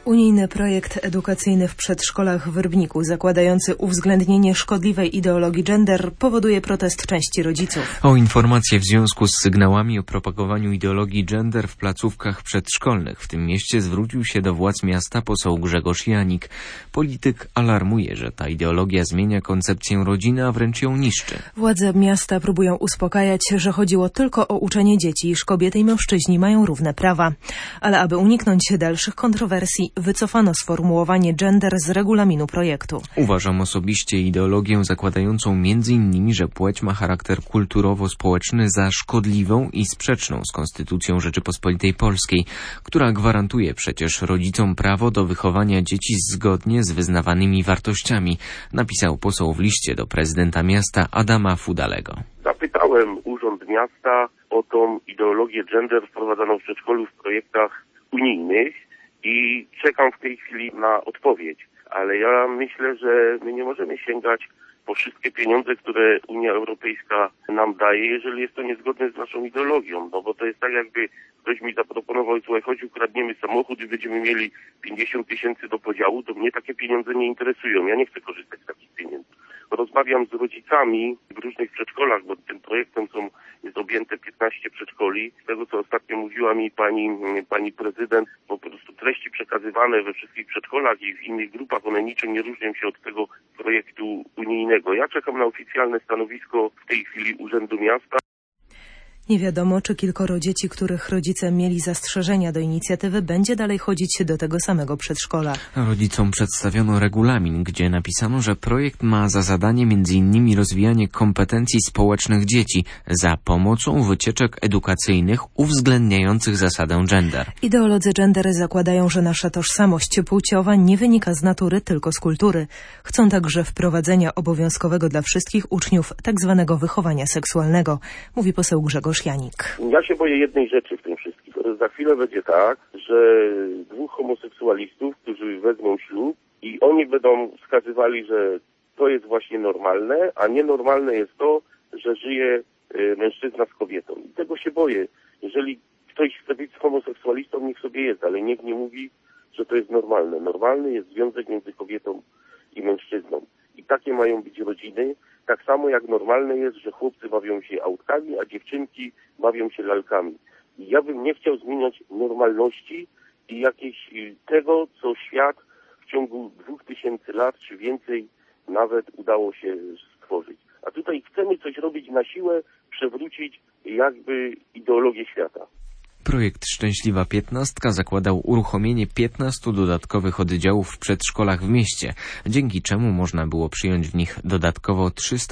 Unijny projekt edukacyjny w przedszkolach w Rybniku, zakładający uwzględnienie szkodliwej ideologii gender, powoduje protest części rodziców. O informacje w związku z sygnałami o propagowaniu ideologii gender w placówkach przedszkolnych w tym mieście zwrócił się do władz miasta poseł Grzegorz Janik. Polityk alarmuje, że ta ideologia zmienia koncepcję rodziny, a wręcz ją niszczy. Władze miasta próbują uspokajać, że chodziło tylko o uczenie dzieci, iż kobiety i mężczyźni mają równe prawa. Ale aby uniknąć dalszych kontrowersji, wycofano sformułowanie gender z regulaminu projektu. Uważam osobiście ideologię zakładającą m.in., że płeć ma charakter kulturowo-społeczny za szkodliwą i sprzeczną z Konstytucją Rzeczypospolitej Polskiej, która gwarantuje przecież rodzicom prawo do wychowania dzieci zgodnie z wyznawanymi wartościami, napisał poseł w liście do prezydenta miasta Adama Fudalego. Zapytałem Urząd Miasta o tą ideologię gender wprowadzaną w przedszkolu w projektach unijnych i czekam w tej chwili na odpowiedź. Ale ja myślę, że my nie możemy sięgać po wszystkie pieniądze, które Unia Europejska nam daje, jeżeli jest to niezgodne z naszą ideologią. No bo to jest tak, jakby ktoś mi zaproponował, słuchaj, chodź, ukradniemy samochód i będziemy mieli 50 000 do podziału, to mnie takie pieniądze nie interesują. Ja nie chcę korzystać z takich pieniędzy. Rozmawiam z rodzicami w różnych przedszkolach, bo tym projektem jest objęte 15 przedszkoli. Z tego, co ostatnio mówiła mi pani prezydent, po prostu treści przekazywane we wszystkich przedszkolach i w innych grupach, one niczym nie różnią się od tego projektu unijnego. Ja czekam na oficjalne stanowisko w tej chwili Urzędu Miasta. Nie wiadomo, czy kilkoro dzieci, których rodzice mieli zastrzeżenia do inicjatywy, będzie dalej chodzić do tego samego przedszkola. Rodzicom przedstawiono regulamin, gdzie napisano, że projekt ma za zadanie m.in. rozwijanie kompetencji społecznych dzieci za pomocą wycieczek edukacyjnych uwzględniających zasadę gender. Ideolodzy gender zakładają, że nasza tożsamość płciowa nie wynika z natury, tylko z kultury. Chcą także wprowadzenia obowiązkowego dla wszystkich uczniów tzw. wychowania seksualnego, mówi poseł Grzegorz Janik. Ja się boję jednej rzeczy w tym wszystkim. Za chwilę będzie tak, że dwóch homoseksualistów, którzy wezmą ślub i oni będą wskazywali, że to jest właśnie normalne, a nienormalne jest to, że żyje mężczyzna z kobietą. I tego się boję. Jeżeli ktoś chce być homoseksualistą, niech sobie jest, ale nikt nie mówi, że to jest normalne. Normalny jest związek między kobietą i mężczyzną. I takie mają być rodziny. Tak samo jak normalne jest, że chłopcy bawią się autkami, a dziewczynki bawią się lalkami. I ja bym nie chciał zmieniać normalności i jakieś tego, co świat w ciągu 2000 lat czy więcej nawet udało się stworzyć. A tutaj chcemy coś robić na siłę, przewrócić jakby ideologię świata. Projekt Szczęśliwa 15 zakładał uruchomienie 15 dodatkowych oddziałów w przedszkolach w mieście, dzięki czemu można było przyjąć w nich dodatkowo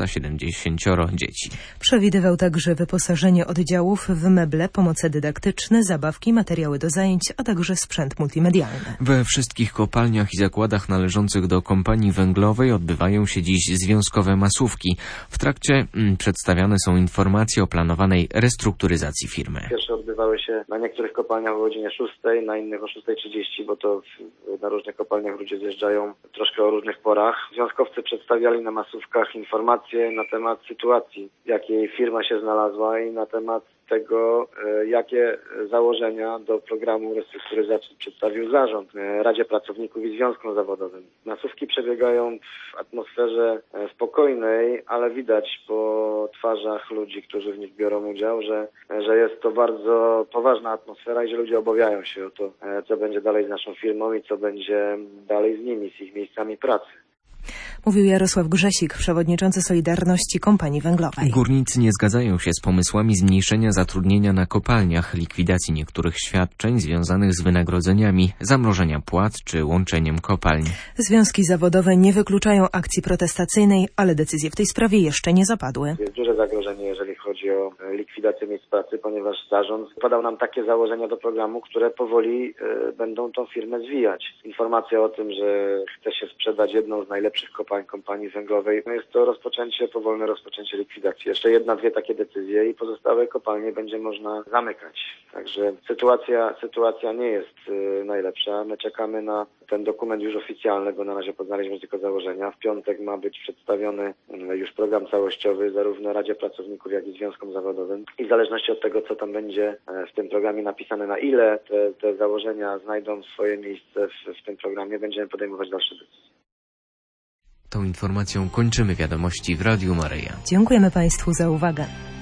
370 dzieci. Przewidywał także wyposażenie oddziałów w meble, pomoce dydaktyczne, zabawki, materiały do zajęć, a także sprzęt multimedialny. We wszystkich kopalniach i zakładach należących do kompanii węglowej odbywają się dziś związkowe masówki. W trakcie przedstawiane są informacje o planowanej restrukturyzacji firmy. Pierwsze odbywały się na niektórych kopalniach o godzinie 6, na innych o 6:30, bo to na różnych kopalniach ludzie zjeżdżają troszkę o różnych porach. Związkowcy przedstawiali na masówkach informacje na temat sytuacji, w jakiej firma się znalazła i na temat tego, jakie założenia do programu restrukturyzacji przedstawił zarząd Radzie Pracowników i Związkom Zawodowym. Masówki przebiegają w atmosferze spokojnej, ale widać po twarzach ludzi, którzy w nich biorą udział, że jest to bardzo poważna atmosfera i że ludzie obawiają się o to, co będzie dalej z naszą firmą i co będzie dalej z nimi, z ich miejscami pracy. Mówił Jarosław Grzesik, przewodniczący Solidarności Kompanii Węglowej. Górnicy nie zgadzają się z pomysłami zmniejszenia zatrudnienia na kopalniach, likwidacji niektórych świadczeń związanych z wynagrodzeniami, zamrożenia płac czy łączeniem kopalń. Związki zawodowe nie wykluczają akcji protestacyjnej, ale decyzje w tej sprawie jeszcze nie zapadły. Jest duże zagrożenie, jeżeli chodzi o likwidację miejsc pracy, ponieważ zarząd podał nam takie założenia do programu, które powoli będą tą firmę zwijać. Informacja o tym, że chce się sprzedać jedną z najlepszych kopalni kompanii węglowej. Jest to powolne rozpoczęcie likwidacji. Jeszcze 1-2 takie decyzje i pozostałe kopalnie będzie można zamykać. Także sytuacja nie jest najlepsza. My czekamy na ten dokument już oficjalny, bo na razie poznaliśmy tylko założenia. W piątek ma być przedstawiony już program całościowy zarówno Radzie Pracowników, jak i Związkom Zawodowym. I w zależności od tego, co tam będzie w tym programie napisane, na ile te założenia znajdą swoje miejsce w tym programie, będziemy podejmować dalsze decyzje. Tą informacją kończymy wiadomości w Radiu Maryja. Dziękujemy Państwu za uwagę.